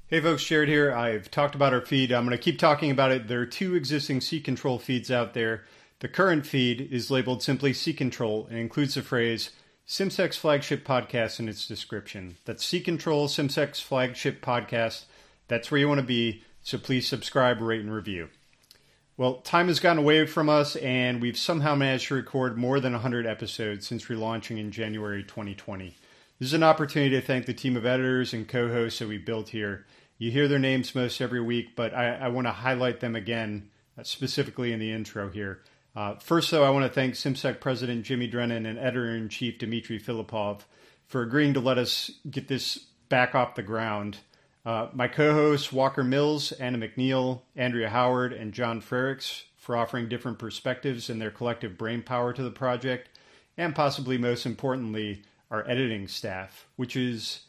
Hey folks, Jared here. I've talked about our feed. I'm going to keep talking about it. There are two existing Sea Control feeds out there. The current feed is labeled simply Sea Control and includes the phrase CIMSEC's flagship podcast in its description. That's Sea Control, CIMSEC's flagship podcast. That's where you want to be, so please subscribe, rate, and review. Well, time has gotten away from us, and we've somehow managed to record more than 100 episodes since relaunching in January 2020. This is an opportunity to thank the team of editors and co-hosts that we built here. You hear their names most every week, but I want to highlight them again, specifically in the intro here. First, though, I want to thank CIMSEC President Jimmy Drennan and Editor-in-Chief Dmitry Filipov for agreeing to let us get this back off the ground. My co-hosts, Walker Mills, Anna McNeil, Andrea Howard, and John Frericks for offering different perspectives and their collective brainpower to the project, and possibly most importantly, our editing staff, which is,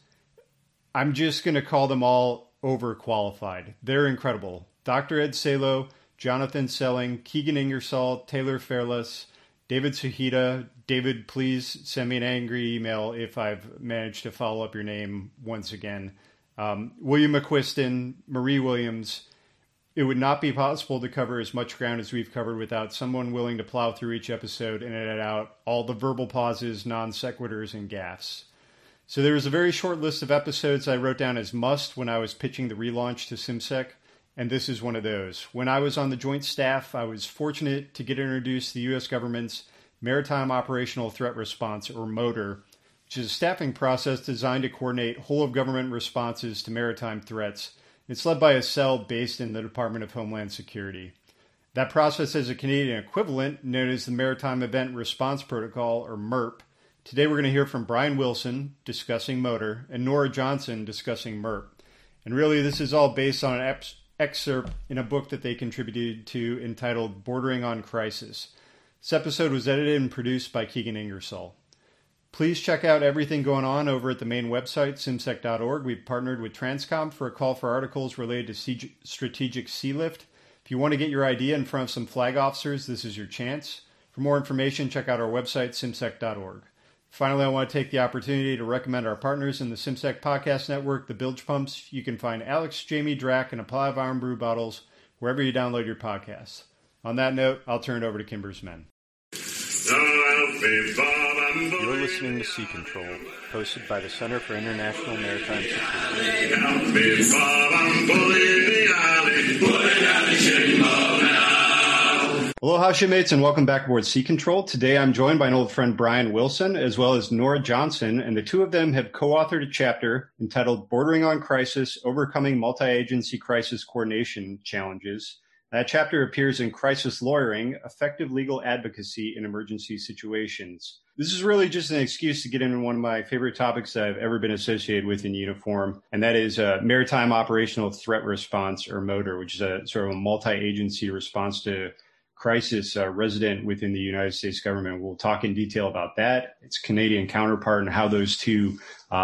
I'm just going to call them all overqualified. They're incredible. Dr. Ed Salo, Jonathan Selling, Keegan Ingersoll, Taylor Fairless, David Suhita. David, please send me an angry email if I've managed to follow up your name once again. William McQuiston, Marie Williams. It would not be possible to cover as much ground as we've covered without someone willing to plow through each episode and edit out all the verbal pauses, non sequiturs, and gaffes. So there was a very short list of episodes I wrote down as must when I was pitching the relaunch to CIMSEC, and this is one of those. When I was on the joint staff, I was fortunate to get introduced to the U.S. government's Maritime Operational Threat Response, or MOTR, which is a staffing process designed to coordinate whole-of-government responses to maritime threats. It's led by a cell based in the Department of Homeland Security. That process has a Canadian equivalent known as the Maritime Event Response Protocol, or MERP. Today we're going to hear from Brian Wilson discussing MOTR and Nora Johnson discussing MERP. And really this is all based on an excerpt in a book that they contributed to entitled Bordering on Crisis. This episode was edited and produced by Keegan Ingersoll. Please check out everything going on over at the main website, CIMSEC.org. We've partnered with Transcom for a call for articles related to strategic sea lift. If you want to get your idea in front of some flag officers, this is your chance. For more information, check out our website, CIMSEC.org. Finally, I want to take the opportunity to recommend our partners in the CIMSEC Podcast Network, the Bilge Pumps. You can find Alex, Jamie, Drac, and a pile of Iron Brew bottles wherever you download your podcasts. On that note, I'll turn it over to Kimber's men. You're listening to Sea Control, hosted by the Center for International Maritime Security. Aloha, shipmates, and welcome back aboard Sea Control. Today I'm joined by an old friend, Brian Wilson, as well as Nora Johnson, and the two of them have co-authored a chapter entitled Bordering on Crisis, Overcoming Multi-Agency Crisis Coordination Challenges. That chapter appears in Crisis Lawyering, Effective Legal Advocacy in Emergency Situations. This is really just an excuse to get into one of my favorite topics that I've ever been associated with in uniform, and that is Maritime Operational Threat Response, or MOTR, which is a sort of a multi-agency response to crisis resident within the United States government. We'll talk in detail about that, its Canadian counterpart, and how those two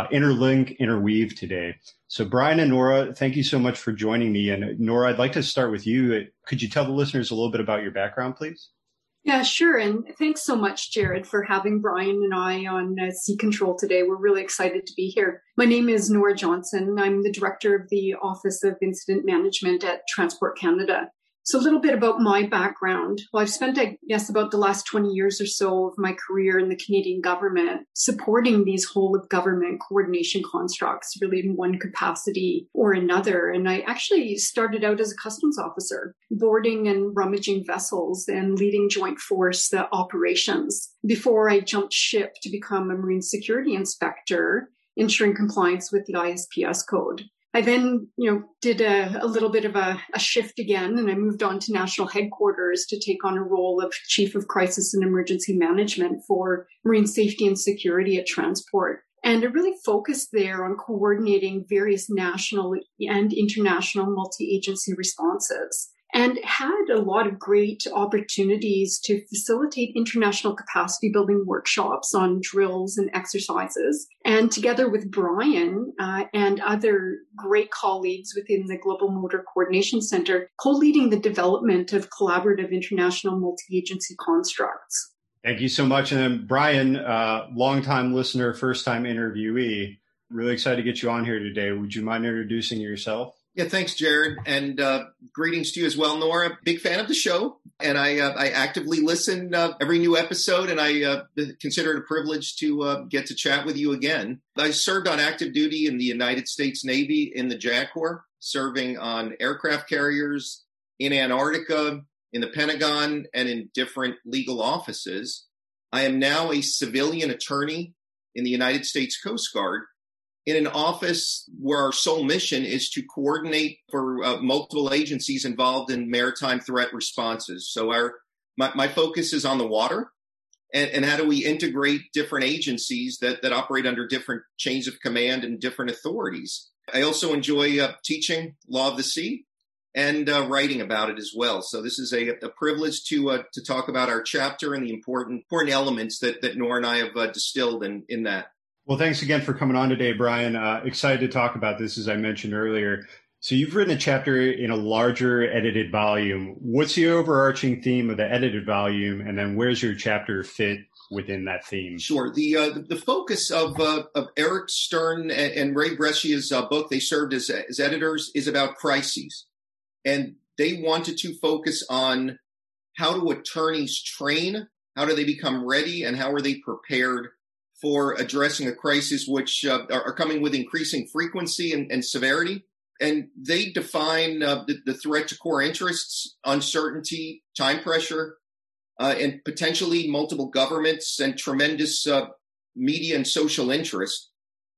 interweave today. So Brian and Nora, thank you so much for joining me. And Nora, I'd like to start with you. Could you tell the listeners a little bit about your background, please? Yeah, sure. And thanks so much, Jared, for having Brian and I on Sea Control today. We're really excited to be here. My name is Nora Johnson. I'm the director of the Office of Incident Management at Transport Canada. So a little bit about my background. Well, I've spent, I guess, about the last 20 years or so of my career in the Canadian government supporting these whole of government coordination constructs, really in one capacity or another. And I actually started out as a customs officer, boarding and rummaging vessels and leading joint force operations before I jumped ship to become a marine security inspector, ensuring compliance with the ISPS code. I then, did a little bit of a shift again, and I moved on to national headquarters to take on a role of Chief of Crisis and Emergency Management for Marine Safety and Security at Transport. And I really focused there on coordinating various national and international multi-agency responses, and had a lot of great opportunities to facilitate international capacity building workshops on drills and exercises. And together with Brian and other great colleagues within the Global MOTR Coordination Center, co-leading the development of collaborative international multi-agency constructs. Thank you so much. And then Brian, longtime listener, first-time interviewee. Really excited to get you on here today. Would you mind introducing yourself? Yeah, thanks, Jared. And greetings to you as well, Nora. Big fan of the show. And I actively listen every new episode, and I consider it a privilege to get to chat with you again. I served on active duty in the United States Navy in the JAG Corps, serving on aircraft carriers in Antarctica, in the Pentagon, and in different legal offices. I am now a civilian attorney in the United States Coast Guard, in an office where our sole mission is to coordinate for multiple agencies involved in maritime threat responses. So my focus is on the water and how do we integrate different agencies that operate under different chains of command and different authorities. I also enjoy teaching law of the sea and writing about it as well. So this is a privilege to talk about our chapter and the important elements that Nora and I have distilled in that. Well, thanks again for coming on today, Brian. Excited to talk about this, as I mentioned earlier. So you've written a chapter in a larger edited volume. What's the overarching theme of the edited volume, and then where's your chapter fit within that theme? Sure. The focus of Eric Stern and Ray Brescia's book, they served as editors, is about crises. And they wanted to focus on how do attorneys train, how do they become ready, and how are they prepared for addressing a crisis which are coming with increasing frequency and severity. And they define the threat to core interests, uncertainty, time pressure, and potentially multiple governments and tremendous media and social interest.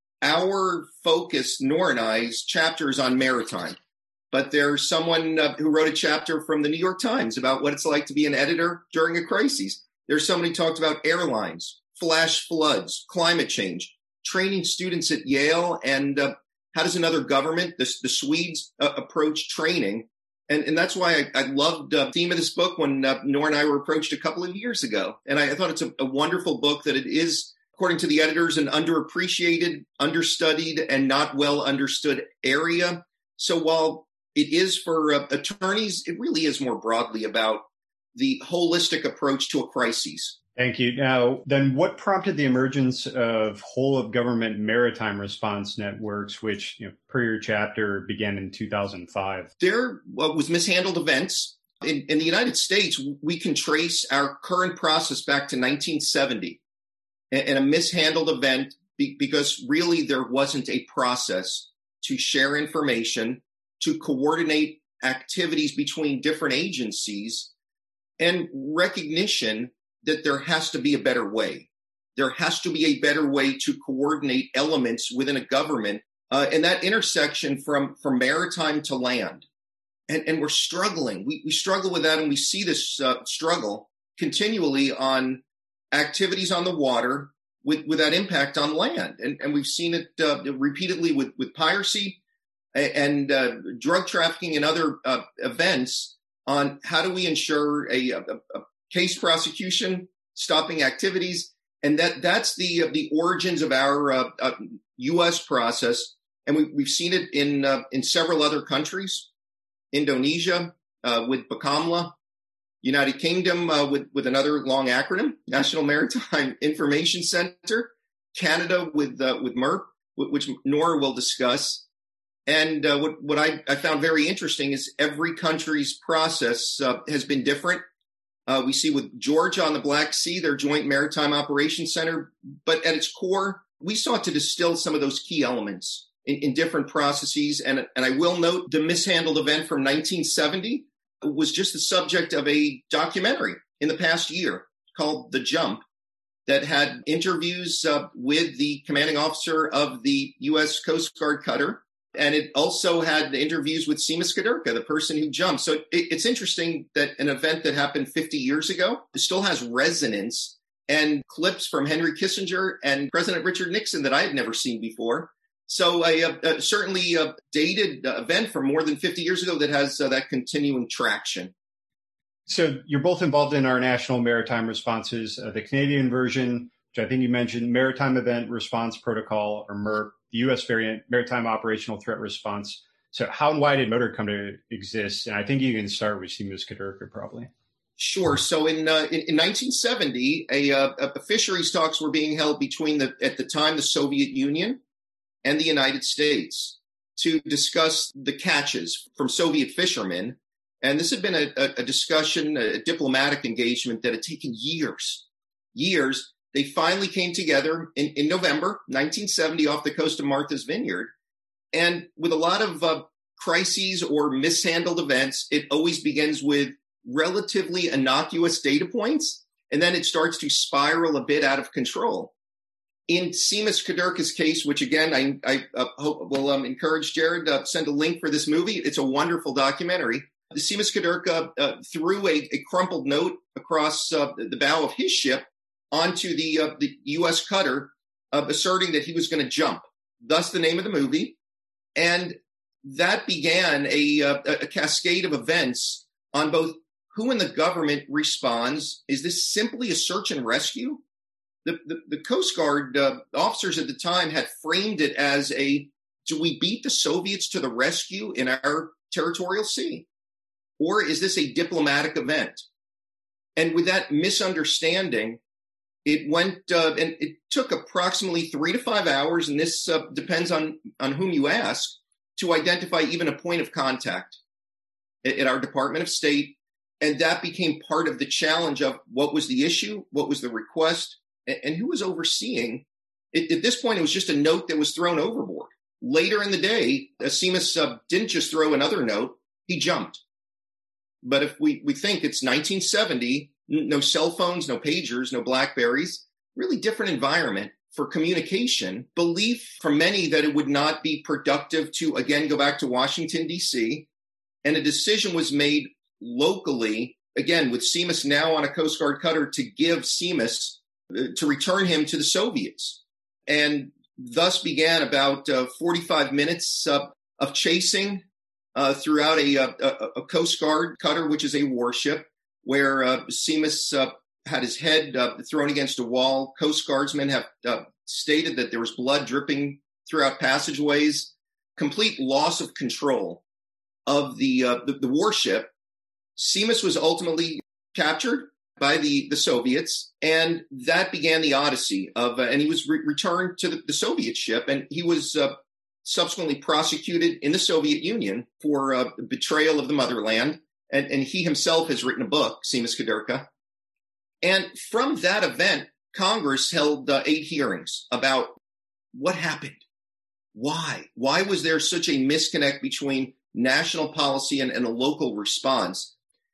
Our focus, Nora and I's chapter, is on maritime. But there's someone who wrote a chapter from the New York Times about what it's like to be an editor during a crisis. There's someone who talked about airlines, flash floods, climate change, training students at Yale, and how does another government, the Swedes, approach training? And that's why I loved the theme of this book when Nora and I were approached a couple of years ago. And I thought it's a wonderful book, that it is, according to the editors, an underappreciated, understudied, and not well understood area. So while it is for attorneys, it really is more broadly about the holistic approach to a crisis. Thank you. Now, then what prompted the emergence of whole-of-government maritime response networks, which, per your chapter, began in 2005? There was mishandled events. In the United States, we can trace our current process back to 1970 and a mishandled event because really there wasn't a process to share information, to coordinate activities between different agencies, and recognition that there has to be a better way. There has to be a better way to coordinate elements within a government, and that intersection from maritime to land. And we're struggling. We struggle with that, and we see this struggle continually on activities on the water with that impact on land. And we've seen it repeatedly with piracy and drug trafficking and other events on how do we ensure a case prosecution, stopping activities. And that's the origins of our U.S. process. And we've seen it in several other countries, Indonesia with BAKAMLA, United Kingdom with another long acronym, National Maritime Information Center, Canada with MERP, which Nora will discuss. And what I found very interesting is every country's process has been different. We see with Georgia on the Black Sea, their Joint Maritime Operations Center. But at its core, we sought to distill some of those key elements in different processes. And I will note the mishandled event from 1970 was just the subject of a documentary in the past year called The Jump that had interviews with the commanding officer of the U.S. Coast Guard cutter. And it also had interviews with Sima Skidurka, the person who jumped. So it's interesting that an event that happened 50 years ago still has resonance, and clips from Henry Kissinger and President Richard Nixon that I had never seen before. So certainly a dated event from more than 50 years ago that has that continuing traction. So you're both involved in our national maritime responses, the Canadian version, which I think you mentioned, Maritime Event Response Protocol, or MERP, the U.S. variant, Maritime Operational Threat Response. So how and why did MOTOR come to exist? And I think you can start with Sima Skidurka, probably. Sure. So in 1970, a fisheries talks were being held between at the time, the Soviet Union and the United States to discuss the catches from Soviet fishermen. And this had been a discussion, a diplomatic engagement that had taken years. They finally came together in November 1970 off the coast of Martha's Vineyard. And with a lot of crises or mishandled events, it always begins with relatively innocuous data points, and then it starts to spiral a bit out of control. In Seamus Kudirka's case, which again, I hope will encourage Jared to send a link for this movie. It's a wonderful documentary. Seamus Kudirka threw a crumpled note across the bow of his ship onto the U.S. cutter, asserting that he was going to jump. Thus the name of the movie. And that began a cascade of events on both who in the government responds. Is this simply a search and rescue? The Coast Guard officers at the time had framed it as do we beat the Soviets to the rescue in our territorial sea? Or is this a diplomatic event? And with that misunderstanding, it went, and it took approximately 3 to 5 hours, and this depends on whom you ask, to identify even a point of contact at our Department of State. And that became part of the challenge of what was the issue, what was the request, and who was overseeing. At this point, it was just a note that was thrown overboard. Later in the day, Seamus didn't just throw another note, he jumped. But if we think it's 1970, no cell phones, no pagers, no BlackBerries, really different environment for communication, belief from many that it would not be productive to, again, go back to Washington, D.C., and a decision was made locally, again, with Seamus now on a Coast Guard cutter, to give Seamus, to return him to the Soviets. And thus began about 45 minutes of chasing throughout a Coast Guard cutter, which is a warship, where Seamus had his head thrown against a wall. Coast Guardsmen have stated that there was blood dripping throughout passageways, complete loss of control of the warship. Seamus was ultimately captured by the Soviets, and that began the odyssey of, and he was returned to the Soviet ship, and he was subsequently prosecuted in the Soviet Union for betrayal of the motherland. And he himself has written a book, Seamus Kudirka. And from that event, Congress held 8 hearings about what happened. Why? Why was there such a misconnect between national policy and a local response?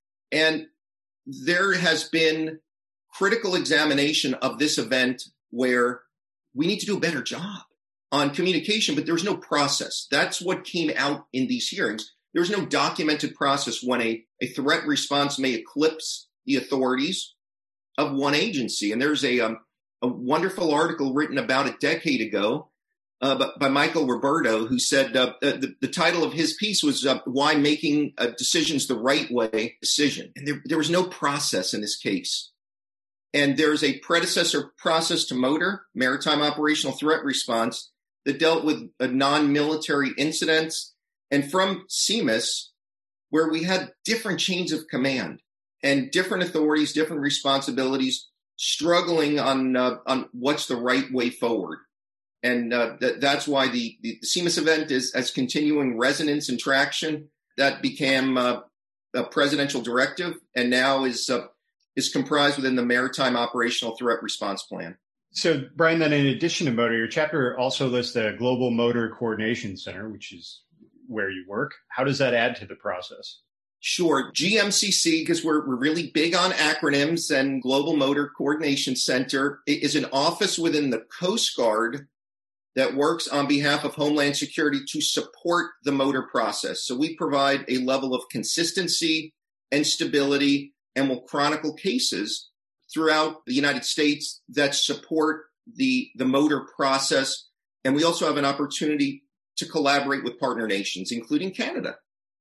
And there has been critical examination of this event where we need to do a better job on communication, but there's no process. That's what came out in these hearings. There's no documented process when a threat response may eclipse the authorities of one agency. And there's a wonderful article written about a decade ago by Michael Roberto, who said the title of his piece was Why Making Decisions the Right Way Decision. And there was no process in this case. And there's a predecessor process to MOTR, Maritime Operational Threat Response, that dealt with non-military incidents. And from Seamus, where we had different chains of command and different authorities, different responsibilities, struggling on what's the right way forward. And that's why the Seamus event has continuing resonance and traction. That became a presidential directive and now is comprised within the Maritime Operational Threat Response Plan. So, Brian, then in addition to MOTR, your chapter also lists the Global MOTR Coordination Center, which is where you work. How does that add to the process? Sure. GMCC, because we're really big on acronyms, and Global MOTR Coordination Center is an office within the Coast Guard that works on behalf of Homeland Security to support the MOTR process. So we provide a level of consistency and stability and will chronicle cases throughout the United States that support the MOTR process. And we also have an opportunity to collaborate with partner nations, including Canada.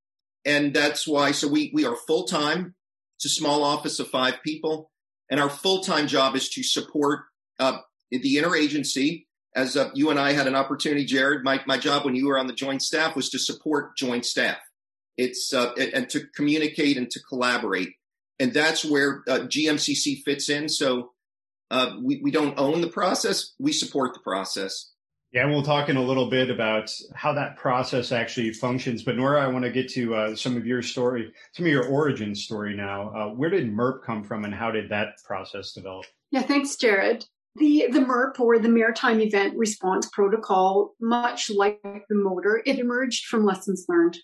And that's why, so we are full-time. It's a small office of 5 people. And our full-time job is to support the interagency. As you and I had an opportunity, Jared, my job when you were on the joint staff was to support joint staff. It's and to communicate and to collaborate. And that's where GMCC fits in. So we don't own the process. We support the process. Yeah, we'll talk in a little bit about how that process actually functions. But Nora, I want to get to some of your story, some of your origin story now. Where did MERP come from, and how did that process develop? Yeah, thanks, Jared. The MERP, or the Maritime Event Response Protocol, much like the motor, it emerged from lessons learned.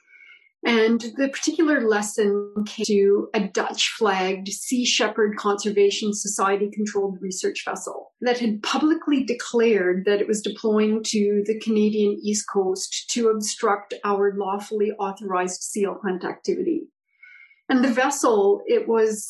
And the particular lesson came to a Dutch-flagged Sea Shepherd Conservation Society-controlled research vessel that had publicly declared that it was deploying to the Canadian East Coast to obstruct our lawfully authorized seal hunt activity. And the vessel, it was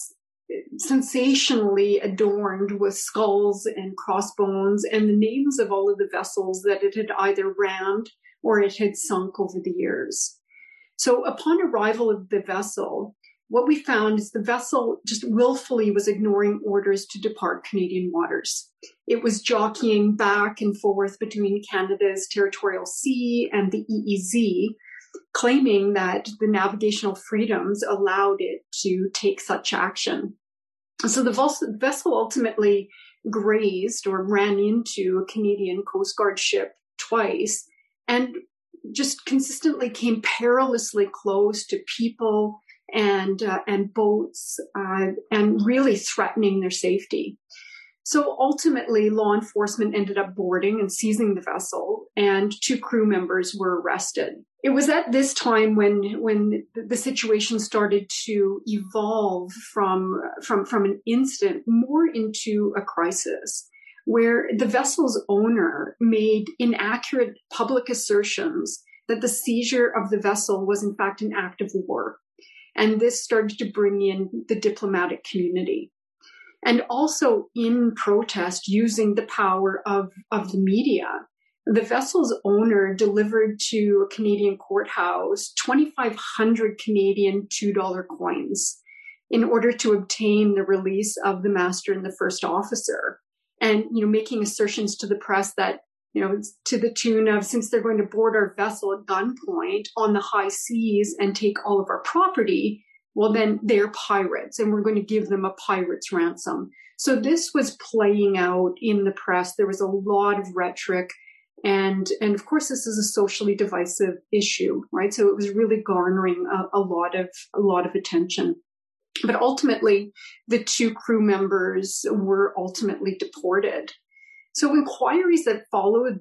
sensationally adorned with skulls and crossbones and the names of all of the vessels that it had either rammed or it had sunk over the years. So upon arrival of the vessel, what we found is the vessel just willfully was ignoring orders to depart Canadian waters. It was jockeying back and forth between Canada's territorial sea and the EEZ, claiming that the navigational freedoms allowed it to take such action. So the vessel ultimately grazed or ran into a Canadian Coast Guard ship twice and just consistently came perilously close to people and boats and really threatening their safety. So ultimately, law enforcement ended up boarding and seizing the vessel, and 2 crew members were arrested. It was at this time when the situation started to evolve from an incident more into a crisis, where the vessel's owner made inaccurate public assertions that the seizure of the vessel was in fact an act of war. And this started to bring in the diplomatic community. And also in protest, using the power of the media, the vessel's owner delivered to a Canadian courthouse 2,500 Canadian $2 coins in order to obtain the release of the master and the first officer. And, making assertions to the press that, to the tune of, since they're going to board our vessel at gunpoint on the high seas and take all of our property, well, then they're pirates and we're going to give them a pirate's ransom. So this was playing out in the press. There was a lot of rhetoric. And of course, this is a socially divisive issue, right? So it was really garnering a lot of attention. But ultimately, the 2 crew members were ultimately deported. So inquiries that followed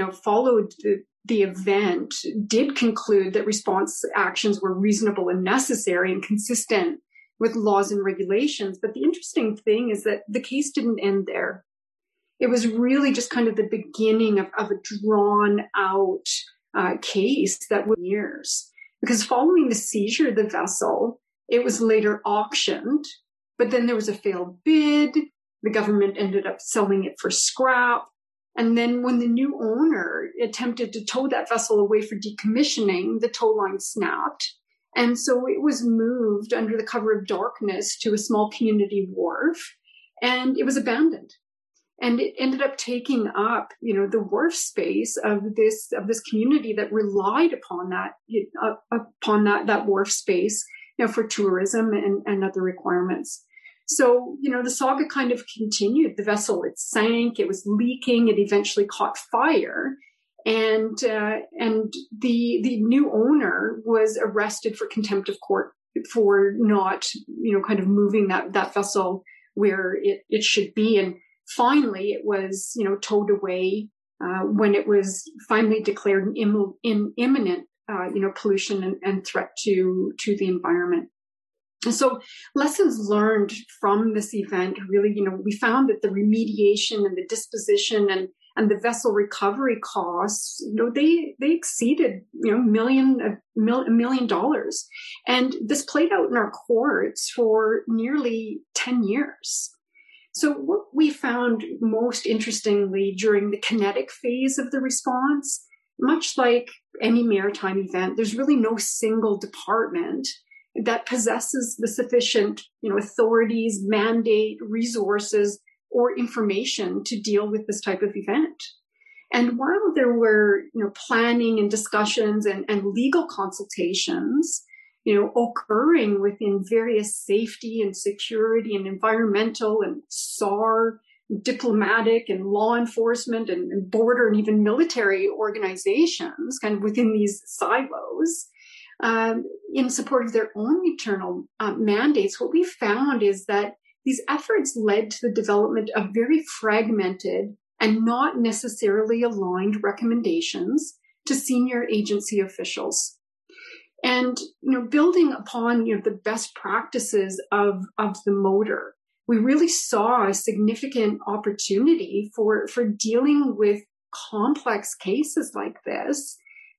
the event did conclude that response actions were reasonable and necessary and consistent with laws and regulations. But the interesting thing is that the case didn't end there. It was really just kind of the beginning of a drawn out case that was years. Because following the seizure of the vessel, it was later auctioned, but then there was a failed bid. The government ended up selling it for scrap. And then when the new owner attempted to tow that vessel away for decommissioning, the tow line snapped. And so it was moved under the cover of darkness to a small community wharf, and it was abandoned. And it ended up taking up, the wharf space of this community that relied upon that wharf space, for tourism and other requirements. So, the saga kind of continued. The vessel, it sank, it was leaking, it eventually caught fire. And the new owner was arrested for contempt of court for not, kind of moving that vessel where it should be. And finally, it was, towed away when it was finally declared an imminent, pollution and threat to the environment. And so lessons learned from this event really, we found that the remediation and the disposition and the vessel recovery costs, they exceeded, $1 million. And this played out in our courts for nearly 10 years. So what we found most interestingly during the kinetic phase of the response, much like any maritime event, there's really no single department that possesses the sufficient, authorities, mandate, resources, or information to deal with this type of event. And while there were, planning and discussions and legal consultations, occurring within various safety and security and environmental and SAR diplomatic and law enforcement and border and even military organizations kind of within these silos in support of their own internal mandates, what we found is that these efforts led to the development of very fragmented and not necessarily aligned recommendations to senior agency officials. And, building upon, the best practices of the motor, we really saw a significant opportunity for dealing with complex cases like this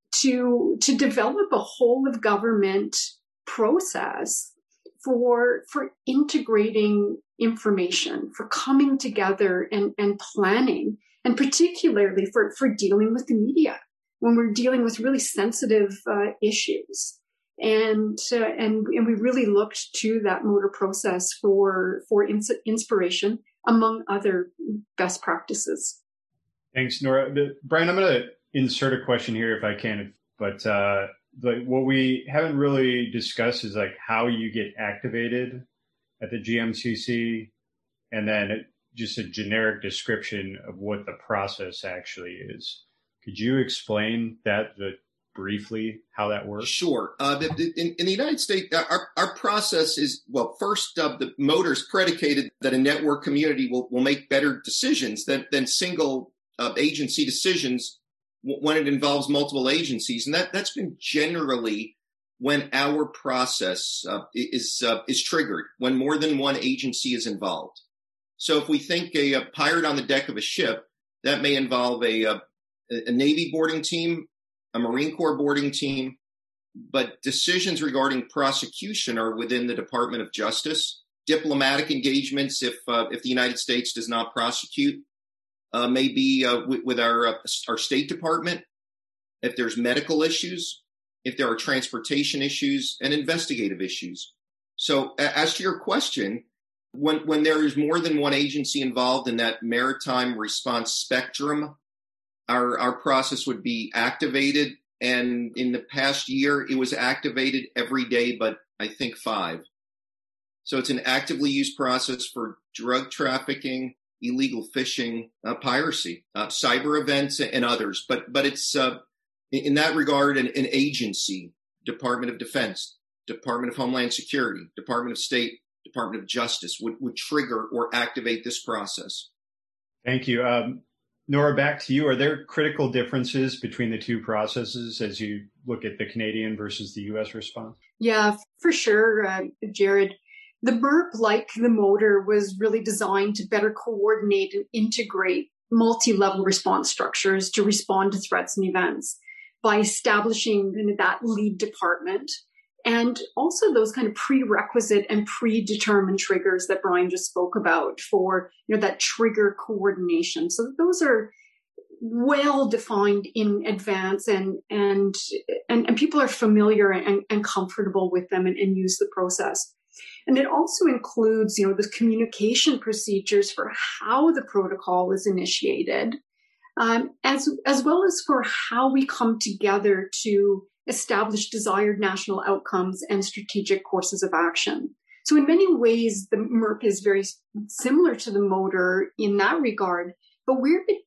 to develop a whole of government process for integrating information, for coming together and planning, and particularly for dealing with the media when we're dealing with really sensitive issues. And we really looked to that motor process for inspiration, among other best practices. Thanks, Nora. Brian, I'm going to insert a question here if I can, but what we haven't really discussed is how you get activated at the GMCC, and then just a generic description of what the process actually is. Could you explain that briefly, how that works? Sure. In the United States, our process is, first, the motor's predicated that a network community will make better decisions than single agency decisions when it involves multiple agencies. And that's been generally when our process is triggered, when more than one agency is involved. So if we think a pirate on the deck of a ship, that may involve a Navy boarding team, a Marine Corps boarding team, but decisions regarding prosecution are within the Department of Justice. Diplomatic engagements, if the United States does not prosecute, may be with our State Department. If there's medical issues, if there are transportation issues and investigative issues. So as to your question, when there is more than one agency involved in that maritime response spectrum, our process would be activated. And in the past year, it was activated every day, but I think 5. So it's an actively used process for drug trafficking, illegal fishing, piracy, cyber events, and others. But it's in that regard an agency, Department of Defense, Department of Homeland Security, Department of State, Department of Justice would trigger or activate this process. Thank you. Nora, back to you. Are there critical differences between the two processes as you look at the Canadian versus the U.S. response? Yeah, for sure, Jared. The MERP, like the motor, was really designed to better coordinate and integrate multi-level response structures to respond to threats and events by establishing that lead department, and also those kind of prerequisite and predetermined triggers that Brian just spoke about for that trigger coordination. So those are well defined in advance, and people are familiar and comfortable with them and use the process. And it also includes the communication procedures for how the protocol is initiated, as well as for how we come together to establish desired national outcomes and strategic courses of action. So in many ways, the MERP is very similar to the motor in that regard, but where it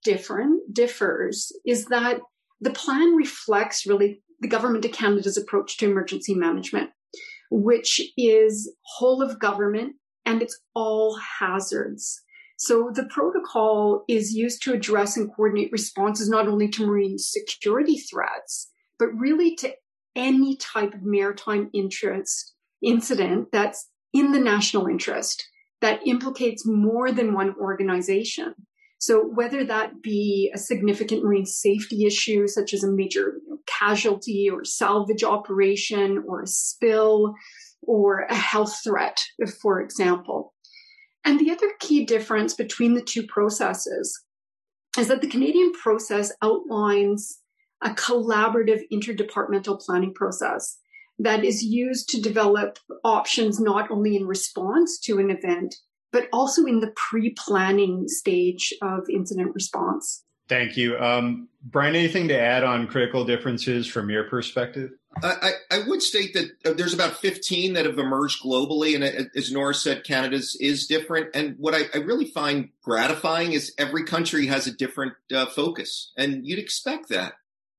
differs is that the plan reflects really the Government of Canada's approach to emergency management, which is whole of government and it's all hazards. So the protocol is used to address and coordinate responses not only to marine security threats, but really to any type of maritime incident that's in the national interest that implicates more than one organization. So whether that be a significant marine safety issue, such as a major casualty or salvage operation or a spill or a health threat, for example. And the other key difference between the two processes is that the Canadian process outlines a collaborative interdepartmental planning process that is used to develop options not only in response to an event, but also in the pre-planning stage of incident response. Thank you. Brian, anything to add on critical differences from your perspective? I would state that there's about 15 that have emerged globally. And as Nora said, Canada's is different. And what I really find gratifying is every country has a different focus. And you'd expect that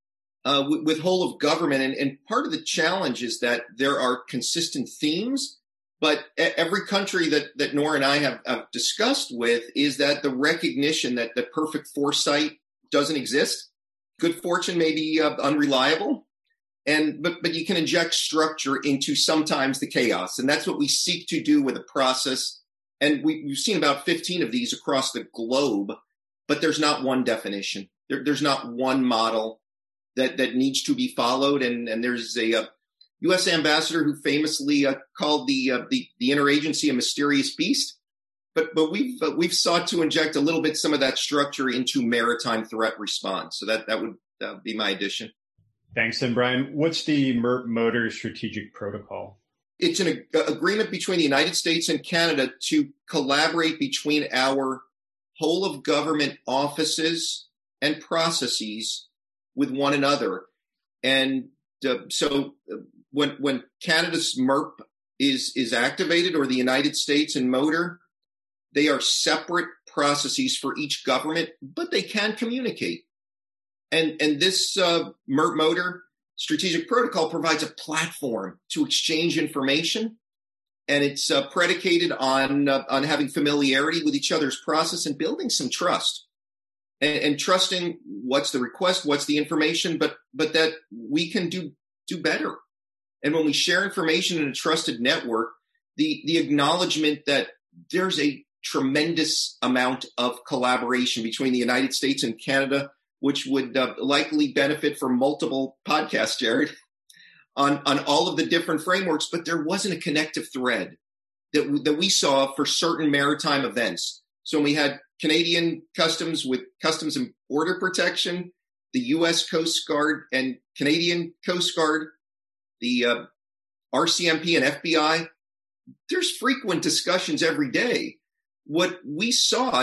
with whole of government. And part of the challenge is that there are consistent themes. But every country that Nora and I have discussed with is that the recognition that the perfect foresight doesn't exist. Good fortune may be unreliable, but you can inject structure into sometimes the chaos. And that's what we seek to do with a process. And we've seen about 15 of these across the globe, but there's not one definition. There's not one model that needs to be followed. And there's a U.S. ambassador who famously called the interagency a mysterious beast, but we've sought to inject a little bit some of that structure into maritime threat response. So that would be my addition. Thanks, then Brian. What's the MERP Motor Strategic Protocol? It's an agreement between the United States and Canada to collaborate between our whole of government offices and processes with one another, and so. When Canada's MERP is activated, or the United States and Motor, they are separate processes for each government, but they can communicate. And this MERP Motor Strategic Protocol provides a platform to exchange information, and it's predicated on having familiarity with each other's process and building some trust, and trusting what's the request, what's the information, but that we can do better. And when we share information in a trusted network, the acknowledgement that there's a tremendous amount of collaboration between the United States and Canada, which would likely benefit from multiple podcasts, Jared, on all of the different frameworks. But there wasn't a connective thread that we saw for certain maritime events. So when we had Canadian Customs with Customs and Border Protection, the U.S. Coast Guard and Canadian Coast Guard, the RCMP and FBI, there's frequent discussions every day. What we saw,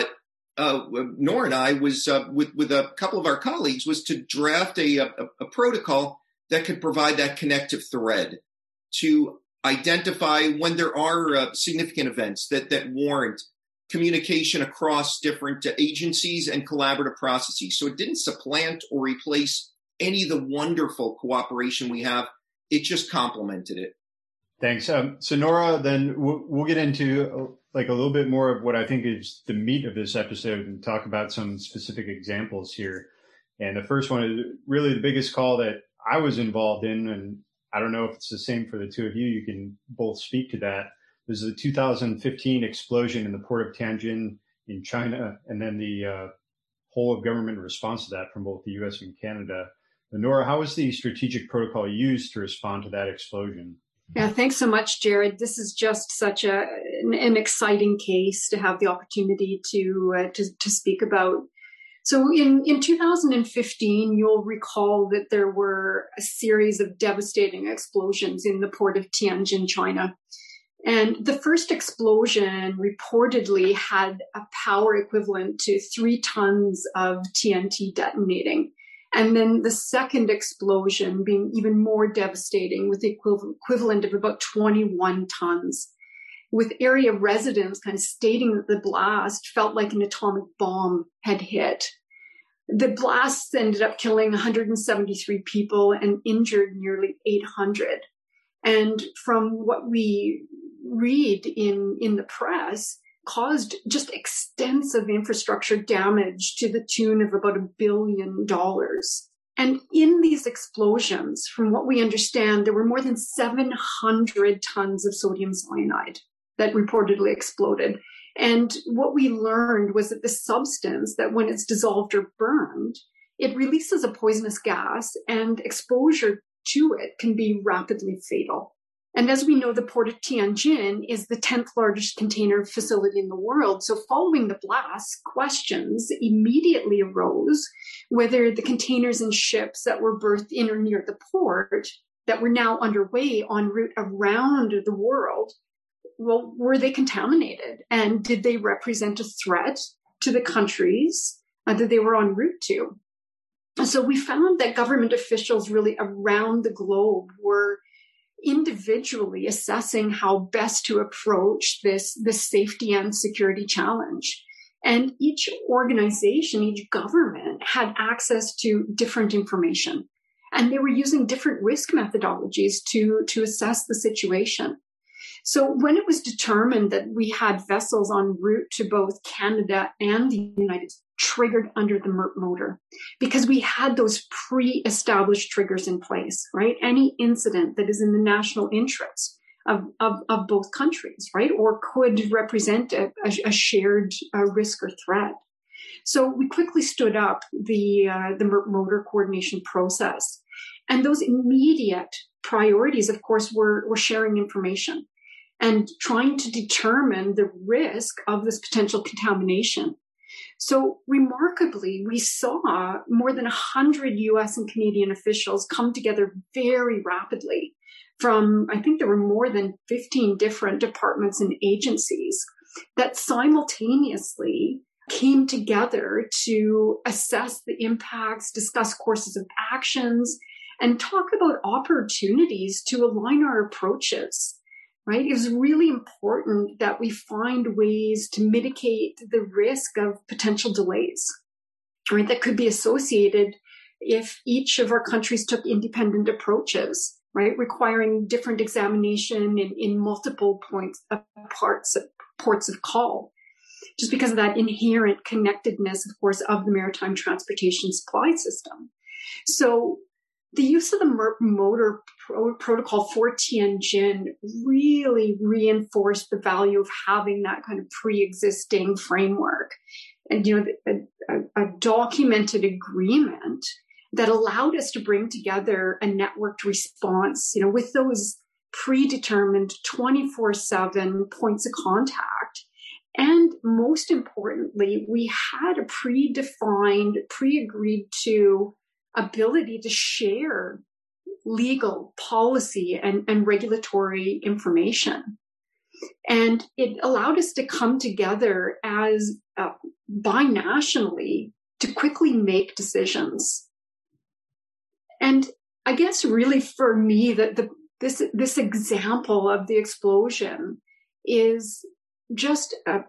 Nora and I, was with a couple of our colleagues, was to draft a protocol that could provide that connective thread to identify when there are significant events that warrant communication across different agencies and collaborative processes. So it didn't supplant or replace any of the wonderful cooperation we have. It just complemented it. Thanks. So Nora, then we'll get into a little bit more of what I think is the meat of this episode and talk about some specific examples here. And the first one is really the biggest call that I was involved in, and I don't know if it's the same for the two of you. You can both speak to that. This is the 2015 explosion in the port of Tianjin in China, and then the whole of government response to that from both the U.S. and Canada. Nora, how was the strategic protocol used to respond to that explosion? Yeah, thanks so much, Jared. This is just such an exciting case to have the opportunity to speak about. So in 2015, you'll recall that there were a series of devastating explosions in the port of Tianjin, China. And the first explosion reportedly had a power equivalent to 3 tons of TNT detonating. And then the second explosion being even more devastating with the equivalent of about 21 tons, with area residents kind of stating that the blast felt like an atomic bomb had hit. The blasts ended up killing 173 people and injured nearly 800. And from what we read in the press, caused just extensive infrastructure damage to the tune of about $1 billion. And in these explosions, from what we understand, there were more than 700 tons of sodium cyanide that reportedly exploded. And what we learned was that the substance, that when it's dissolved or burned, it releases a poisonous gas, and exposure to it can be rapidly fatal. And as we know, the port of Tianjin is the 10th largest container facility in the world. So following the blast, questions immediately arose whether the containers and ships that were berthed in or near the port that were now underway en route around the world, well, were they contaminated? And did they represent a threat to the countries that they were en route to. So we found that government officials really around the globe were individually assessing how best to approach this safety and security challenge. And each organization, each government had access to different information. And they were using different risk methodologies to assess the situation. So when it was determined that we had vessels en route to both Canada and the United States, triggered under the MERP motor, because we had those pre-established triggers in place, right? Any incident that is in the national interest of both countries, right? Or could represent a shared risk or threat. So we quickly stood up the MERP motor coordination process. And those immediate priorities, of course, were sharing information and trying to determine the risk of this potential contamination. So remarkably, we saw more than 100 US and Canadian officials come together very rapidly from, I think there were more than 15 different departments and agencies that simultaneously came together to assess the impacts, discuss courses of actions, and talk about opportunities to align our approaches. Right? It was really important that we find ways to mitigate the risk of potential delays, right? That could be associated if each of our countries took independent approaches, right? Requiring different examination in multiple ports of call, just because of that inherent connectedness, of course, of the maritime transportation supply system. So the use of the MERP motor protocol for Tianjin really reinforced the value of having that kind of pre-existing framework and, a documented agreement that allowed us to bring together a networked response, with those predetermined 24/7 points of contact. And most importantly, we had a predefined, pre-agreed to ability to share legal policy and regulatory information. And it allowed us to come together as binationally to quickly make decisions. And I guess really for me that this example of the explosion is just a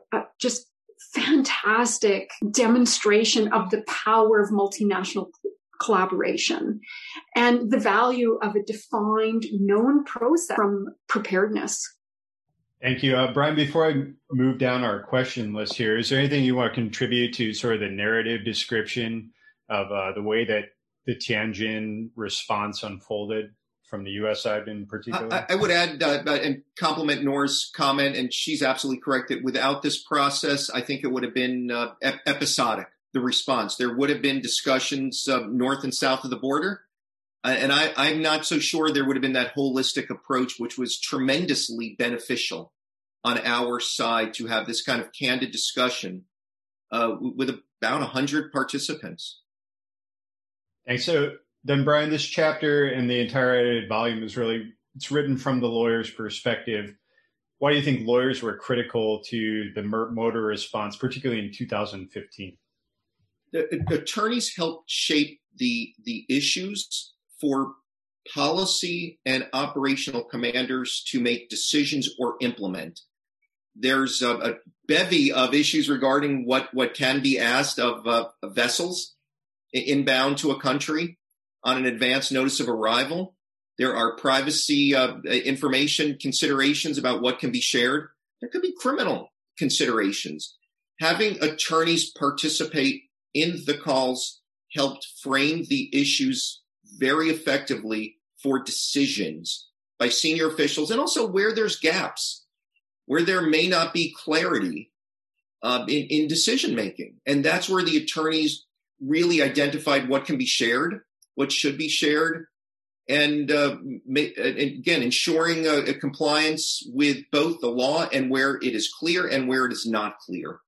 fantastic demonstration of the power of multinational collaboration and the value of a defined, known process from preparedness. Thank you. Brian, before I move down our question list here, is there anything you want to contribute to sort of the narrative description of the way that the Tianjin response unfolded from the U.S. side in particular? I would add and compliment Nora's comment, and she's absolutely correct that without this process, I think it would have been episodic. The response. There would have been discussions north and south of the border. And I'm not so sure there would have been that holistic approach, which was tremendously beneficial on our side to have this kind of candid discussion with about 100 participants. Thanks. So then, Brian, this chapter and the entire edited volume it's written from the lawyer's perspective. Why do you think lawyers were critical to the MERP motor response, particularly in 2015? The attorneys helped shape the issues for policy and operational commanders to make decisions or implement. There's a bevy of issues regarding what can be asked of vessels inbound to a country on an advance notice of arrival. There are privacy information considerations about what can be shared. There could be criminal considerations. Having attorneys participate in the calls helped frame the issues very effectively for decisions by senior officials, and also where there's gaps, where there may not be clarity in decision making. And that's where the attorneys really identified what can be shared, what should be shared, and again, ensuring a compliance with both the law and where it is clear and where it is not clear.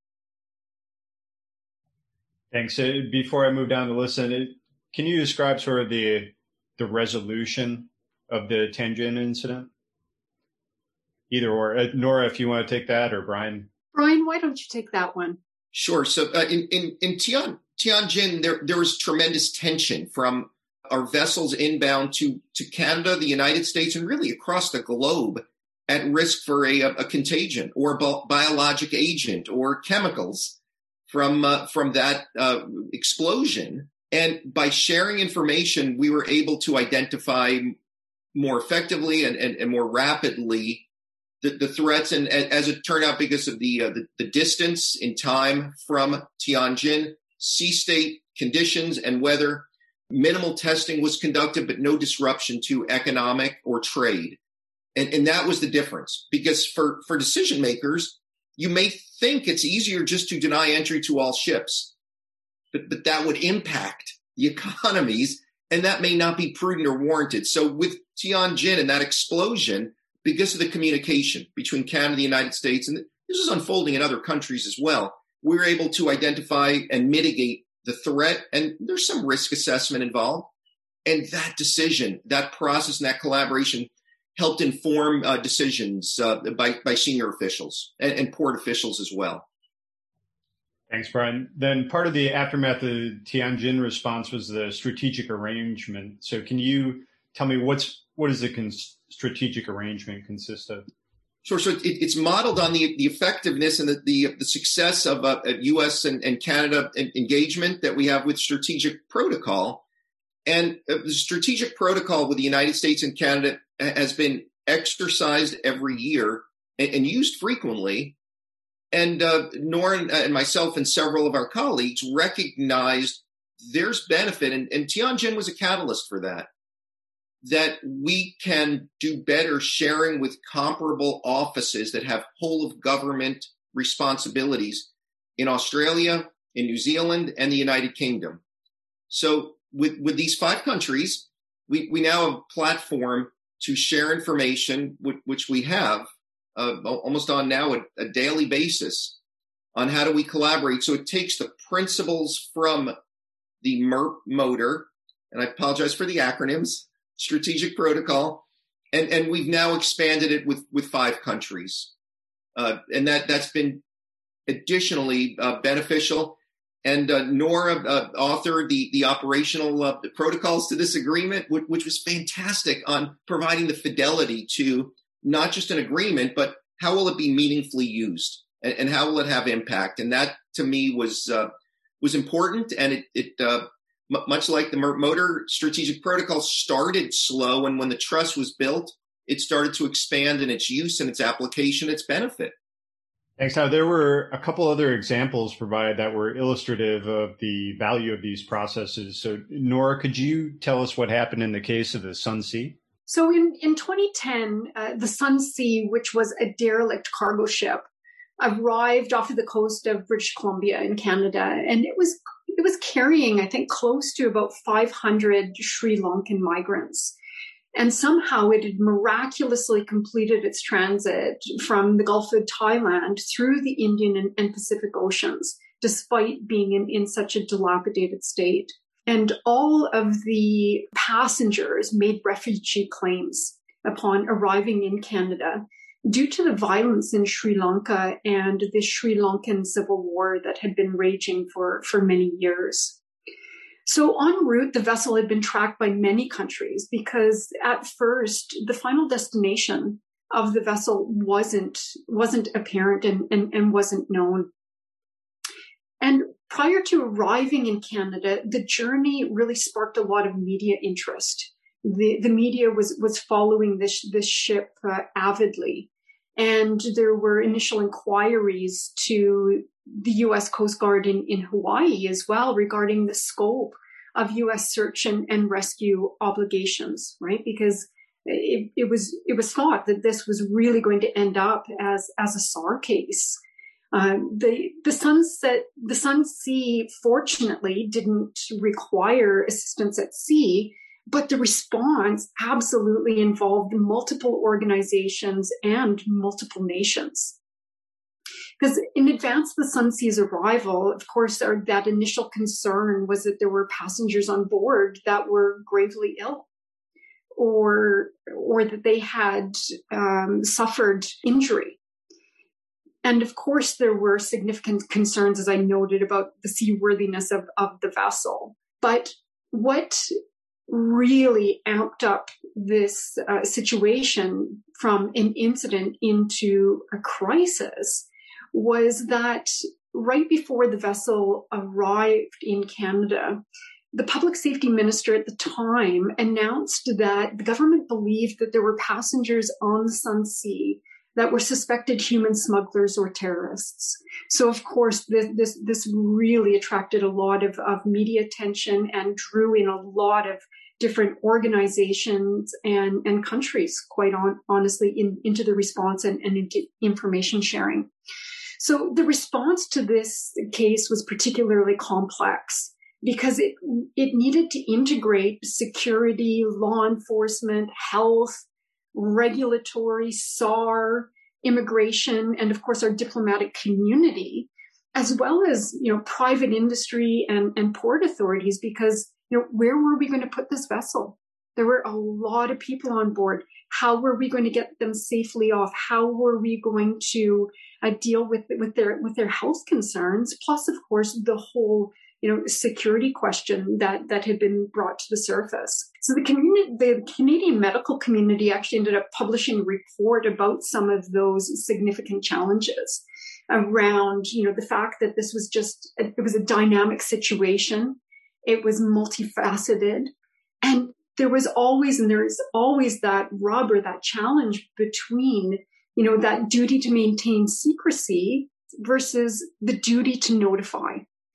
Thanks. Before I move down the list, can you describe sort of the resolution of the Tianjin incident? Either or. Nora, if you want to take that, or Brian. Brian, why don't you take that one? Sure. So in Tianjin, there was tremendous tension from our vessels inbound to Canada, the United States, and really across the globe at risk for a contagion or biologic agent or chemicals from that explosion. And by sharing information, we were able to identify more effectively and more rapidly the threats. And as it turned out, because of the distance in time from Tianjin, sea state conditions and weather, minimal testing was conducted, but no disruption to economic or trade. And that was the difference, because for decision makers, you may think it's easier just to deny entry to all ships, but that would impact the economies, and that may not be prudent or warranted. So with Tianjin and that explosion, because of the communication between Canada and the United States, and this is unfolding in other countries as well, we were able to identify and mitigate the threat, and there's some risk assessment involved. And that decision, that process, and that collaboration helped inform decisions by senior officials and port officials as well. Thanks, Brian. Then part of the aftermath of the Tianjin response was the strategic arrangement. So can you tell me what does the strategic arrangement consist of? Sure. So it's modeled on the effectiveness and the success of U.S. and Canada engagement that we have with strategic protocol. And the strategic protocol with the United States and Canada has been exercised every year and used frequently. And Nora and myself and several of our colleagues recognized there's benefit, and Tianjin was a catalyst for that we can do better sharing with comparable offices that have whole of government responsibilities in Australia, in New Zealand, and the United Kingdom. So with these 5 countries, we now have a platform to share information, which we have almost on now a daily basis on how do we collaborate. So it takes the principles from the MOTOR, and I apologize for the acronyms, strategic protocol, and we've now expanded it with 5 countries. And that's been additionally beneficial. And Nora authored the operational protocols to this agreement, which was fantastic on providing the fidelity to not just an agreement, but how will it be meaningfully used and how will it have impact? And that to me was important. And it much like the MOTOR strategic protocol started slow. And when the trust was built, it started to expand in its use and its application, its benefit. Thanks. Now, there were a couple other examples provided that were illustrative of the value of these processes. So, Nora, could you tell us what happened in the case of the Sunsea? So in 2010, the Sunsea, which was a derelict cargo ship, arrived off of the coast of British Columbia in Canada. And it was carrying, I think, close to about 500 Sri Lankan migrants. And somehow it had miraculously completed its transit from the Gulf of Thailand through the Indian and Pacific Oceans, despite being in such a dilapidated state. And all of the passengers made refugee claims upon arriving in Canada due to the violence in Sri Lanka and the Sri Lankan civil war that had been raging for many years. So en route, the vessel had been tracked by many countries because at first the final destination of the vessel wasn't apparent and wasn't known. And prior to arriving in Canada, the journey really sparked a lot of media interest. The media was following this ship avidly. And there were initial inquiries to the U.S. Coast Guard in Hawaii as well regarding the scope of U.S. search and rescue obligations, right? Because it was thought that this was really going to end up as a SAR case. The Sunsea fortunately didn't require assistance at sea, but the response absolutely involved multiple organizations and multiple nations. Because in advance of the Sunsea's arrival, of course, that initial concern was that there were passengers on board that were gravely ill or that they had suffered injury. And of course, there were significant concerns, as I noted, about the seaworthiness of the vessel. But what really amped up this situation from an incident into a crisis was that right before the vessel arrived in Canada, the public safety minister at the time announced that the government believed that there were passengers on the Sunsea that were suspected human smugglers or terrorists. So, of course, this really attracted a lot of media attention and drew in a lot of different organizations and countries, quite honestly, into the response and into information sharing. So the response to this case was particularly complex because it needed to integrate security, law enforcement, health, regulatory, SAR, immigration, and of course our diplomatic community, as well as, private industry and port authorities, because, where were we going to put this vessel? There were a lot of people on board. How were we going to get them safely off? How were we going to deal with their health concerns? Plus, of course, the whole security question that had been brought to the surface. So the Canadian medical community actually ended up publishing a report about some of those significant challenges around, the fact that this was it was a dynamic situation. It was multifaceted, and there is always that rub or that challenge between, that duty to maintain secrecy versus the duty to notify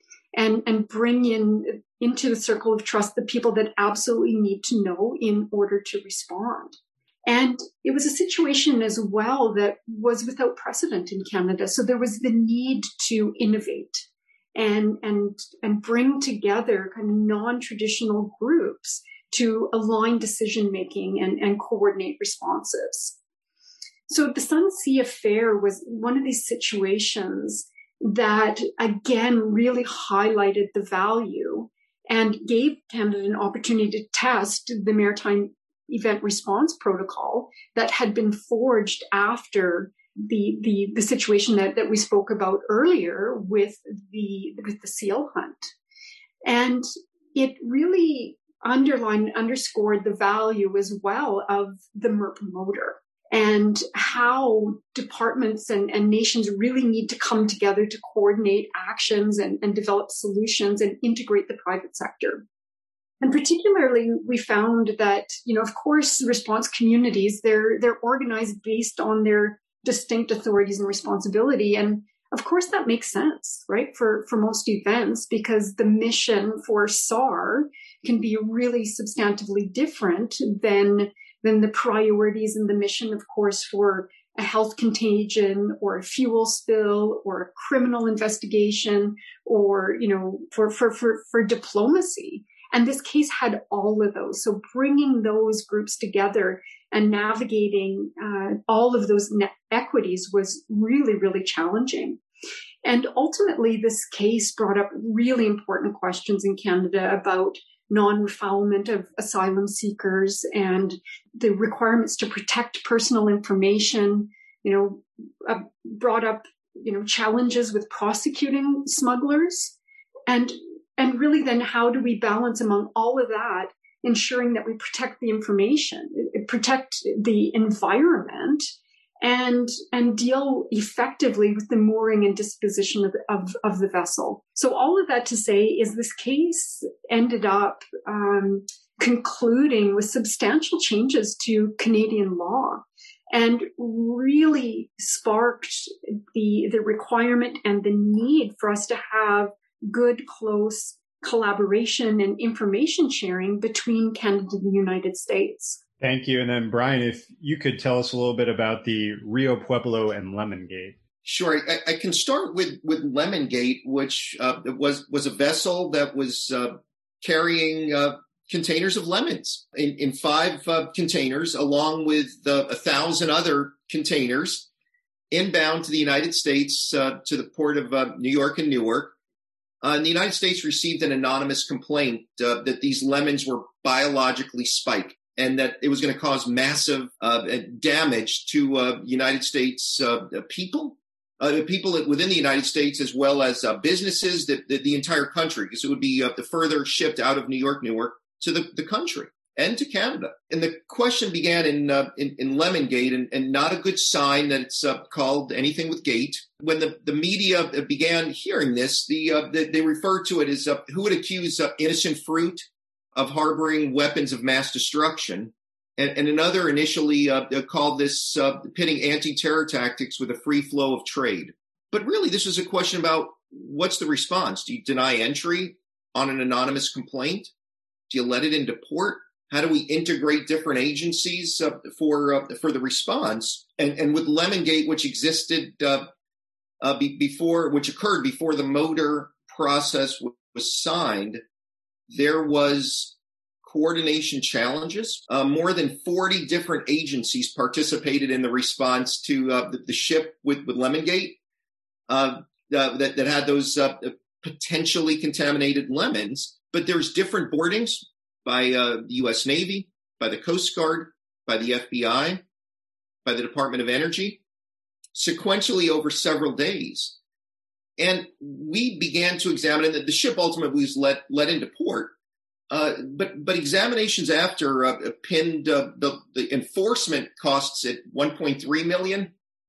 and bring into the circle of trust the people that absolutely need to know in order to respond. And it was a situation as well that was without precedent in Canada. So there was the need to innovate and bring together kind of non-traditional groups to align decision-making and coordinate responses. So the Sunsea affair was one of these situations that, again, really highlighted the value and gave Canada an opportunity to test the Maritime Event Response Protocol that had been forged after the situation that we spoke about earlier with the seal hunt. And it really underscored the value as well of the MERP motor and how departments and nations really need to come together to coordinate actions and develop solutions and integrate the private sector. And particularly, we found that, of course, response communities, they're organized based on their distinct authorities and responsibility. And of course, that makes sense, right, for most events, because the mission for SAR can be really substantively different than the priorities and the mission, of course, for a health contagion or a fuel spill or a criminal investigation or, for diplomacy. And this case had all of those. So bringing those groups together and navigating all of those equities was really, really challenging. And ultimately, this case brought up really important questions in Canada about non-refoulement of asylum seekers and the requirements to protect personal information, brought up, challenges with prosecuting smugglers. And really then how do we balance among all of that, ensuring that we protect the information, protect the environment, and deal effectively with the mooring and disposition of the vessel. So all of that to say is this case ended up concluding with substantial changes to Canadian law and really sparked the requirement and the need for us to have good, close collaboration and information sharing between Canada and the United States. Thank you. And then, Brian, if you could tell us a little bit about the Rio Pueblo and Lemongate. Sure. I can start with Lemongate, which was a vessel that was carrying containers of lemons in 5 containers, along with 1,000 other containers inbound to the United States, to the port of New York and Newark. And the United States received an anonymous complaint that these lemons were biologically spiked and that it was going to cause massive damage to United States people people within the United States, as well as businesses, the entire country, because it would be further shipped out of Newark to the country and to Canada. And the question began in Lemongate, and not a good sign that it's called anything with gate. When the media began hearing this, they referred to it as who would accuse innocent fruit of harboring weapons of mass destruction. And another initially called this pitting anti-terror tactics with a free flow of trade. But really, this was a question about what's the response? Do you deny entry on an anonymous complaint? Do you let it into port? How do we integrate different agencies for the response? And with Lemongate, which existed which occurred before the motor process was signed, there was coordination challenges. More than 40 different agencies participated in the response to the ship with Lemongate that had those potentially contaminated lemons. But there's different boardings by the U.S. Navy, by the Coast Guard, by the FBI, by the Department of Energy, sequentially over several days. And we began to examine it. The ship ultimately was let into port. But examinations after pinned the enforcement costs at $1.3 million,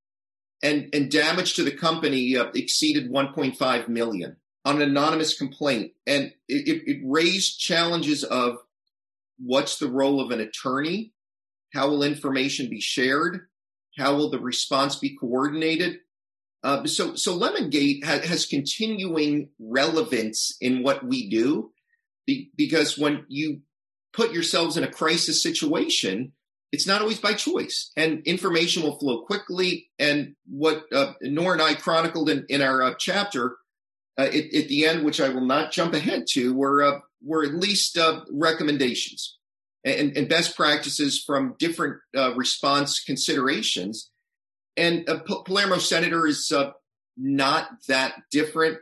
and damage to the company exceeded $1.5 million on an anonymous complaint. And it raised challenges of what's the role of an attorney? How will information be shared? How will the response be coordinated? So Lemongate has continuing relevance in what we do. Because when you put yourselves in a crisis situation, it's not always by choice, and information will flow quickly. And what Nora and I chronicled in our chapter at the end, which I will not jump ahead to, were at least recommendations and best practices from different response considerations. And Palermo Senator is not that different.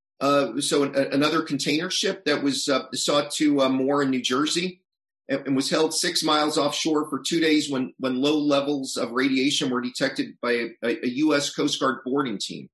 So another container ship that was sought to moor in New Jersey and was held 6 miles offshore for 2 days when low levels of radiation were detected by a U.S. Coast Guard boarding team.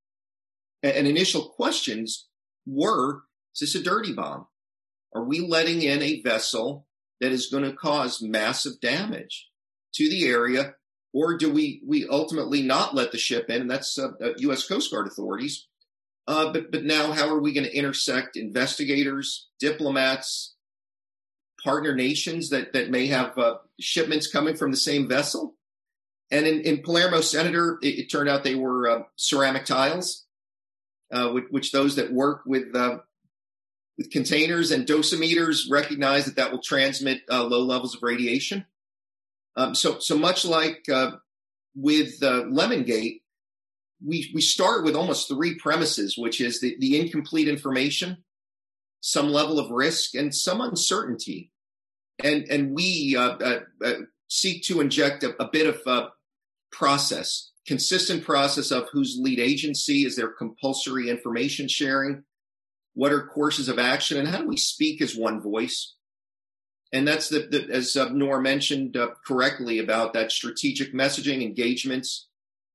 And initial questions were, is this a dirty bomb? Are we letting in a vessel that is going to cause massive damage to the area? Or do we ultimately not let the ship in? And that's U.S. Coast Guard authorities. But now how are we going to intersect investigators, diplomats, partner nations that may have shipments coming from the same vessel? And in Palermo Senator, it turned out they were ceramic tiles, which those that work with containers and dosimeters recognize that will transmit low levels of radiation. So much like with Lemongate, we start with almost 3 premises, which is the incomplete information, some level of risk, and some uncertainty. And we seek to inject a bit of process, consistent process of whose lead agency, is there compulsory information sharing, what are courses of action, and how do we speak as one voice? And that's as Nora mentioned correctly about that strategic messaging, engagements.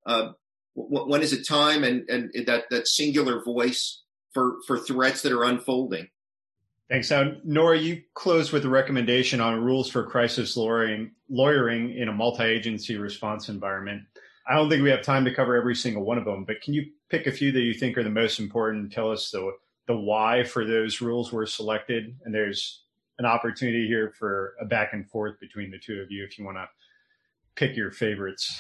When is it time, and that singular voice for threats that are unfolding? Thanks. Now, Nora, you close with a recommendation on rules for crisis lawyering in a multi-agency response environment. I don't think we have time to cover every single one of them, but can you pick a few that you think are the most important? Tell us the why for those rules were selected. And there's an opportunity here for a back and forth between the two of you if you want to pick your favorites.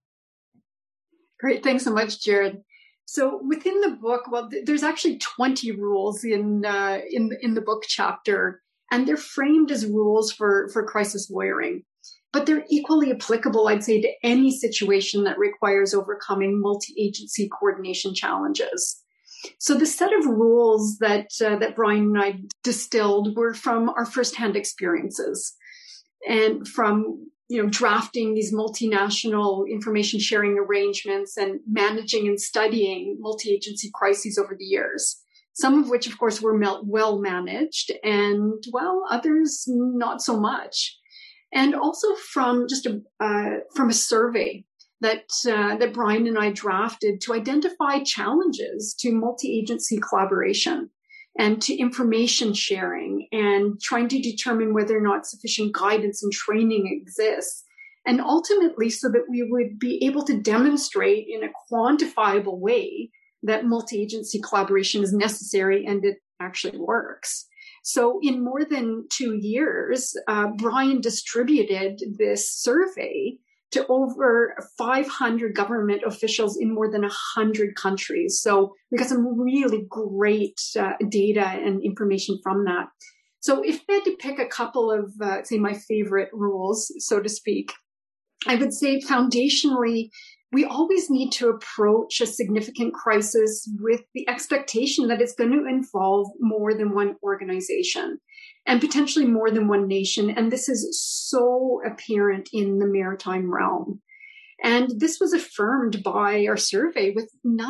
Great. Thanks so much, Jared. So within the book, there's actually 20 rules in the book chapter, and they're framed as rules for crisis lawyering. But they're equally applicable, I'd say, to any situation that requires overcoming multi-agency coordination challenges. So the set of rules that Brian and I distilled were from our firsthand experiences, and from drafting these multinational information sharing arrangements and managing and studying multi-agency crises over the years, some of which, of course, were well managed, and others not so much. And also from a survey that Brian and I drafted to identify challenges to multi-agency collaboration and to information sharing and trying to determine whether or not sufficient guidance and training exists. And ultimately, so that we would be able to demonstrate in a quantifiable way that multi-agency collaboration is necessary and it actually works. So in more than 2 years, Brian distributed this survey to over 500 government officials in more than 100 countries. So we got some really great data and information from that. So if I had to pick a couple of, say, my favorite rules, so to speak, I would say foundationally, we always need to approach a significant crisis with the expectation that it's going to involve more than one organization and potentially more than one nation. And this is so apparent in the maritime realm. And this was affirmed by our survey, with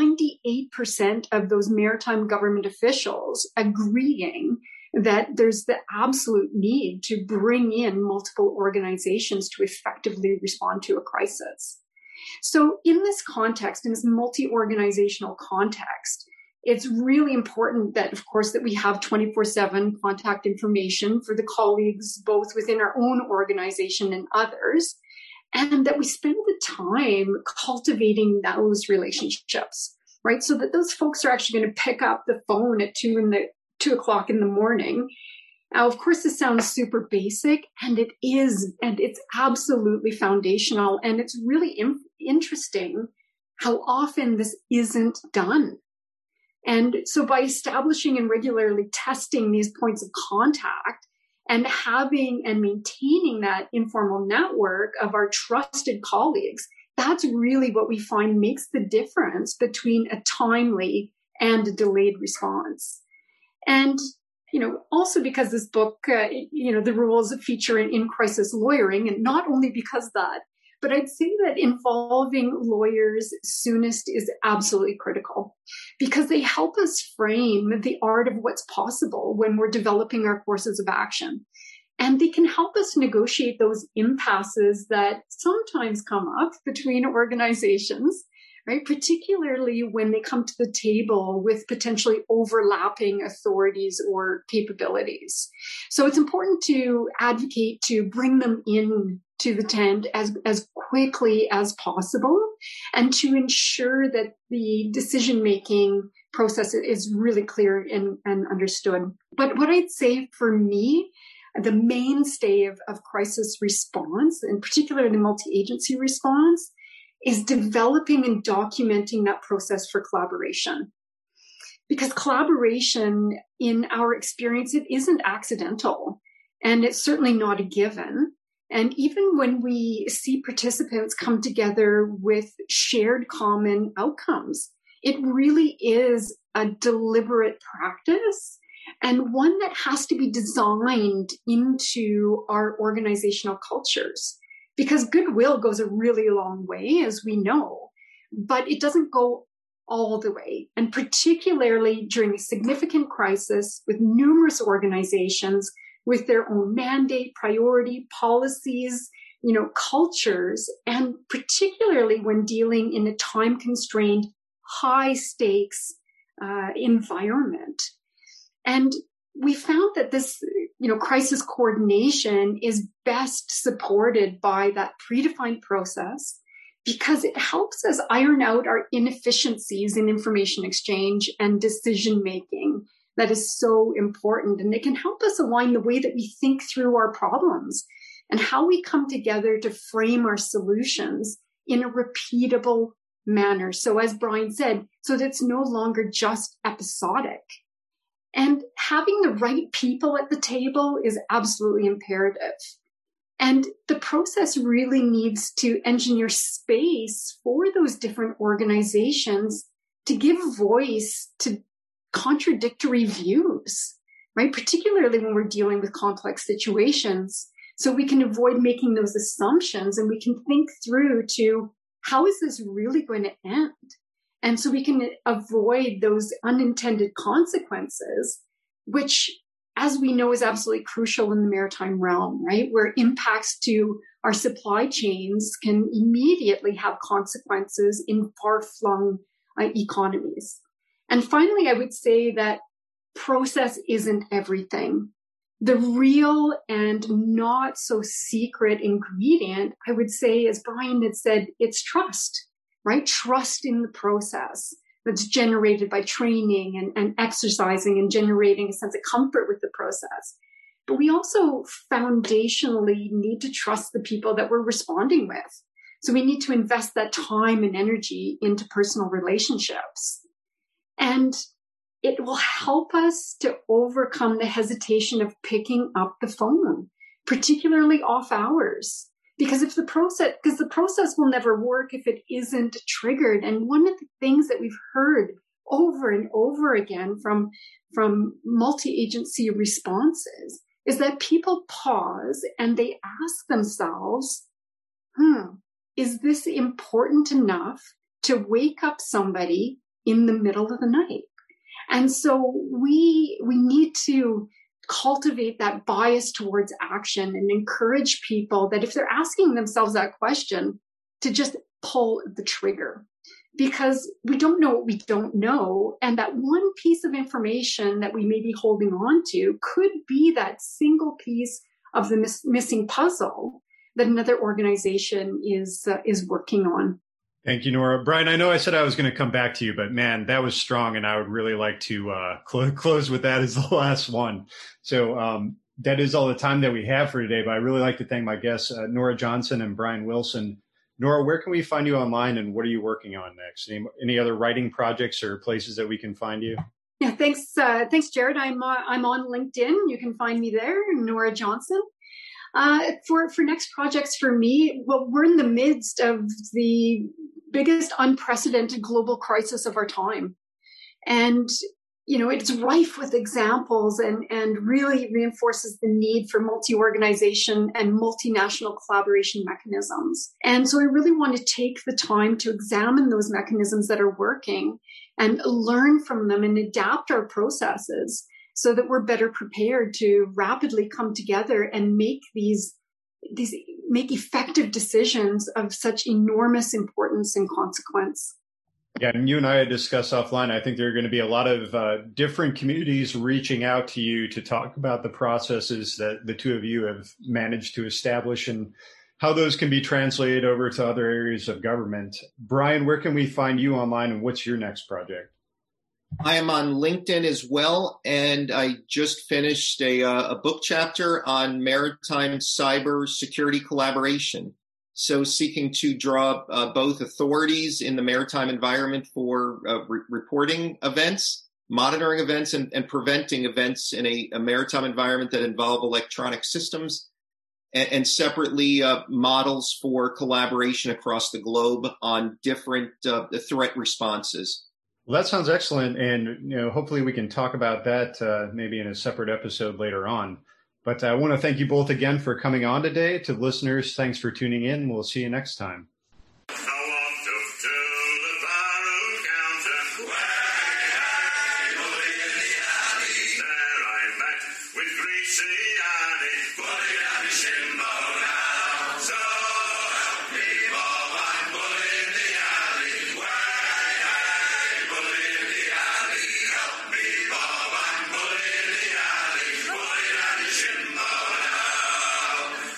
98% of those maritime government officials agreeing that there's the absolute need to bring in multiple organizations to effectively respond to a crisis. So in this context, in this multi-organizational context, it's really important that, of course, that we have 24/7 contact information for the colleagues, both within our own organization and others, and that we spend the time cultivating those relationships, right? So that those folks are actually going to pick up the phone at 2 o'clock in the morning. Now, of course, this sounds super basic, and it is, and it's absolutely foundational. And it's really interesting how often this isn't done. And so by establishing and regularly testing these points of contact and having and maintaining that informal network of our trusted colleagues, that's really what we find makes the difference between a timely and a delayed response. And also because this book, the rules feature in crisis lawyering, and not only because that, but I'd say that involving lawyers soonest is absolutely critical because they help us frame the art of what's possible when we're developing our courses of action. And they can help us negotiate those impasses that sometimes come up between organizations, right? Particularly when they come to the table with potentially overlapping authorities or capabilities. So it's important to advocate to bring them in to the tent as quickly as possible and to ensure that the decision-making process is really clear and understood. But what I'd say for me, the mainstay of crisis response, and particularly the multi-agency response, is developing and documenting that process for collaboration. Because collaboration, in our experience, it isn't accidental, and it's certainly not a given. And even when we see participants come together with shared common outcomes, it really is a deliberate practice and one that has to be designed into our organizational cultures. Because goodwill goes a really long way, as we know, but it doesn't go all the way. And particularly during a significant crisis with numerous organizations with their own mandate, priority, policies, cultures, and particularly when dealing in a time-constrained, high-stakes environment. And we found that this, crisis coordination is best supported by that predefined process because it helps us iron out our inefficiencies in information exchange and decision-making that is so important. And it can help us align the way that we think through our problems and how we come together to frame our solutions in a repeatable manner. So as Brian said, so that it's no longer just episodic. And having the right people at the table is absolutely imperative. And the process really needs to engineer space for those different organizations to give voice to contradictory views, right? Particularly when we're dealing with complex situations. So we can avoid making those assumptions and we can think through to how is this really going to end? And so we can avoid those unintended consequences, which as we know, is absolutely crucial in the maritime realm, right? Where impacts to our supply chains can immediately have consequences in far-flung economies. And finally, I would say that process isn't everything. The real and not so secret ingredient, I would say, as Brian had said, it's trust, right? Trust in the process that's generated by training and exercising and generating a sense of comfort with the process. But we also foundationally need to trust the people that we're responding with. So we need to invest that time and energy into personal relationships. And it will help us to overcome the hesitation of picking up the phone, particularly off hours. Because the process will never work if it isn't triggered. And one of the things that we've heard over and over again from multi-agency responses is that people pause and they ask themselves, is this important enough to wake up somebody in the middle of the night? And so we need to cultivate that bias towards action and encourage people that if they're asking themselves that question, to just pull the trigger, because we don't know what we don't know. And that one piece of information that we may be holding on to could be that single piece of the missing puzzle that another organization is working on. Thank you, Nora. Brian, I know I said I was going to come back to you, but man, that was strong. And I would really like to close with that as the last one. So that is all the time that we have for today. But I really like to thank my guests, Nora Johnson and Brian Wilson. Nora, where can we find you online and what are you working on next? Any other writing projects or places that we can find you? Yeah, thanks, Jared. I'm on LinkedIn. You can find me there, Nora Johnson. For next projects for me, well, we're in the midst of the biggest unprecedented global crisis of our time. And, it's rife with examples and really reinforces the need for multi-organization and multinational collaboration mechanisms. And so I really want to take the time to examine those mechanisms that are working and learn from them and adapt our processes so that we're better prepared to rapidly come together and make make effective decisions of such enormous importance and consequence. Yeah, and you and I had discussed offline, I think there are going to be a lot of different communities reaching out to you to talk about the processes that the two of you have managed to establish and how those can be translated over to other areas of government. Brian, where can we find you online and what's your next project? I am on LinkedIn as well, and I just finished a book chapter on maritime cyber security collaboration. So seeking to draw both authorities in the maritime environment for reporting events, monitoring events, and preventing events in a maritime environment that involve electronic systems, and separately models for collaboration across the globe on different threat responses. Well, that sounds excellent. And, hopefully we can talk about that maybe in a separate episode later on. But I want to thank you both again for coming on today. To listeners, thanks for tuning in. We'll see you next time.